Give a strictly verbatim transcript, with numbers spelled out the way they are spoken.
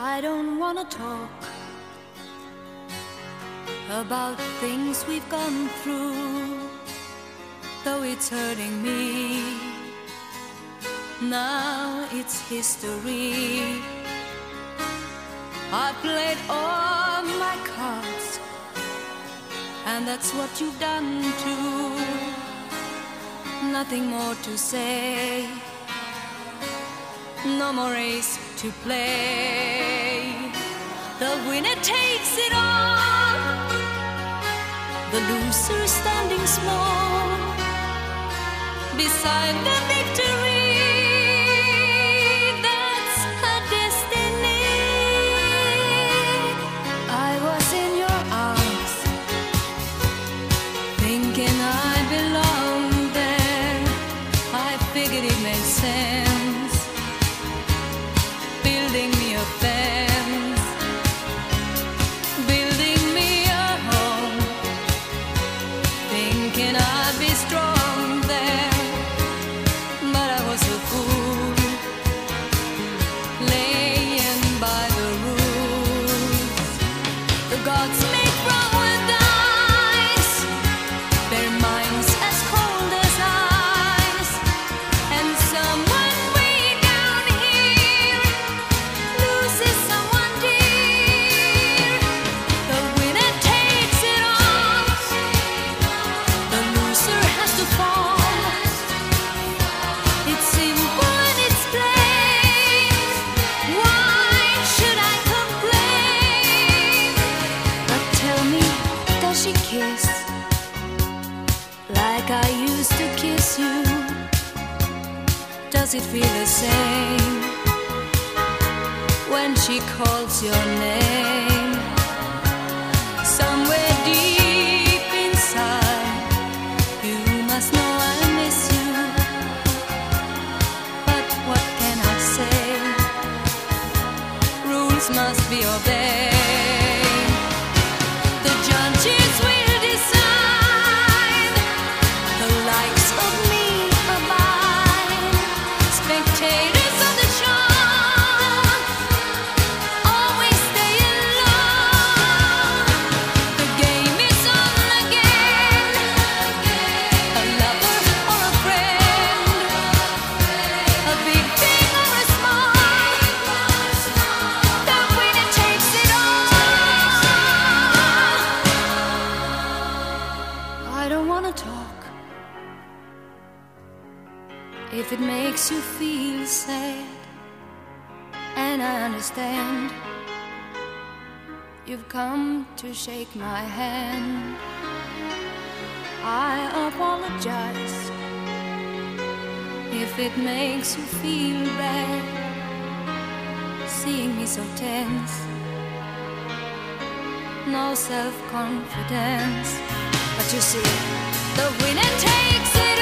I don't wanna talk about things we've gone through, though it's hurting me. Now it's history. I played all my cards, and that's what you've done too. Nothing more to say, no more race to play. The winner takes it all, the loser standing small beside the victory. That's her destiny. I was in your arms, thinking I belonged there. I figured it made sense, building me a fence, building me a home, thinking I'd be strong there. But I was a fool, laying by the rules. The gods make wrong with ice, their minds as cold as ice. And someone way down here loses someone dear. The winner takes it all, the loser has to fall. It's simple and it's plain. Why should I complain? But tell me, does she kiss like I used to kiss you? Does it feel the same when she calls your name? Somewhere deep inside, you must know I miss you. But what can I say? Rules must be obeyed. The judges will decide, the likes of me abide. Spectators of the show always stay alone. The game is on again, a lover or a friend, a big thing or a small, the winner takes it all. I don't wanna talk if it makes you feel sad, and I understand. You've come to shake my hand. I apologize if it makes you feel bad, seeing me so tense, no self-confidence. But you see, the winner takes it